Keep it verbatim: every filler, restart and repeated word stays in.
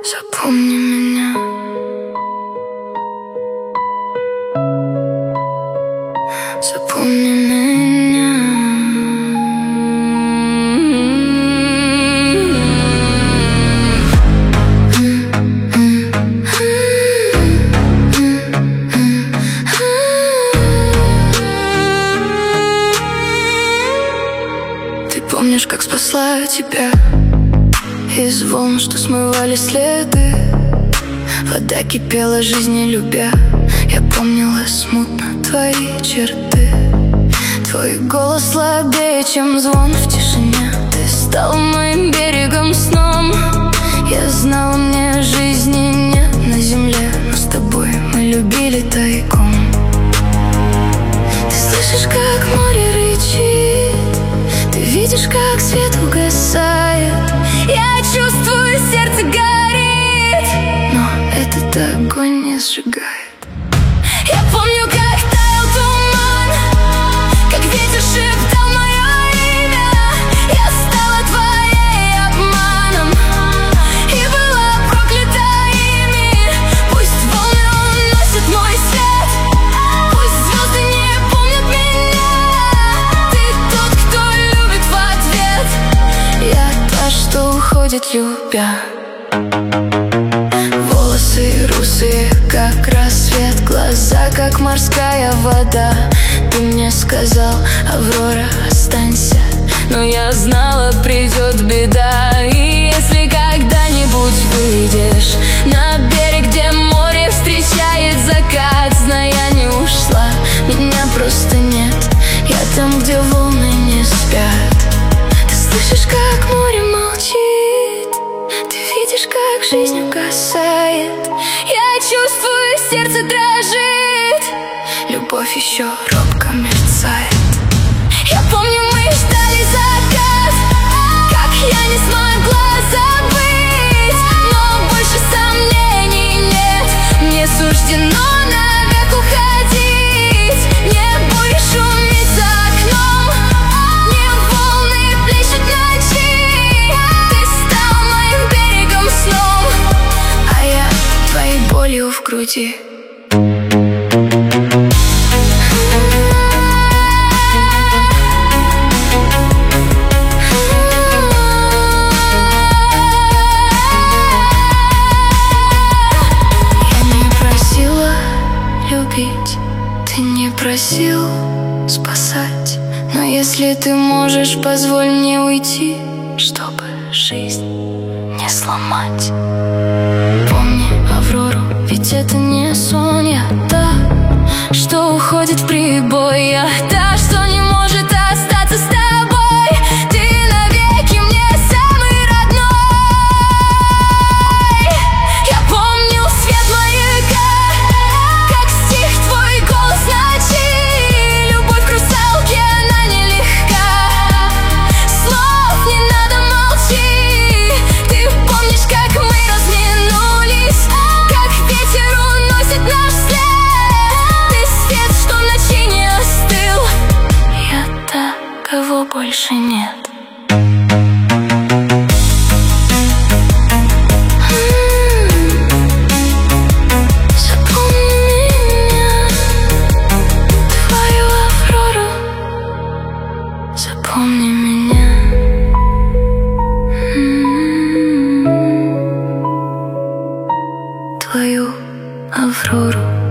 Запомни меня. Запомни меня. Ты помнишь, как спасла тебя из волн, что смывали следы? Вода кипела, жизни любя. Я помнила смутно твои черты. Твой голос слабее, чем звон в тишине. Ты стал моим берегом, сном. Я знала, мне жизни нет на земле, но с тобой мы любили тайком. Ты слышишь, как море рычит, ты видишь, как свет угасает. Я чувствую, сердце горит, но этот огонь не сжигает. Я помню, как таял туман, как ветер шептал мое имя. Я стала твоей обманом и была проклята ими. Пусть волны уносят мой свет, пусть звезды не помнят меня. Ты тот, кто любит в ответ. Я та, что уходит, любя. Волосы русые, как рассвет, глаза, как морская вода. Ты мне сказал: Аврора, останься. Но я знала, придет беда. И если когда-нибудь выйдешь на берег, где море встречает закат, знай, я не ушла, меня просто нет. Я там, где волны не спят. Ты слышишь, как море молчит, ты видишь, как жизнь угасает. Я чувствую, сердце дрожит, любовь еще робко мерцает. Я помню, мы ждали закат, как я не смогла забыть. Но больше сомнений нет, мне суждено навек уходить. Небо и шумит за окном, не волны плещут ночи. Ты стал моим берегом, сном, а я твоей болью в груди. Ты не просил спасать, но если ты можешь, позволь мне уйти, чтобы жизнь не сломать. Помни Аврору, ведь это не сон. Я та, что уходит в прибой. Я та, что не может остаться с тобой. Ты навеки мне самый родной. Я помню свет маяка, как стих твой голос ночи. Любовь к русалке, она нелегка. Слов не надо, молчи. Ты помнишь, как мы разминулись, как ветер уносит наш след. Ты свет, что в ночи не остыл. Я та, кого больше нет. Запомни меня. Твою Аврору.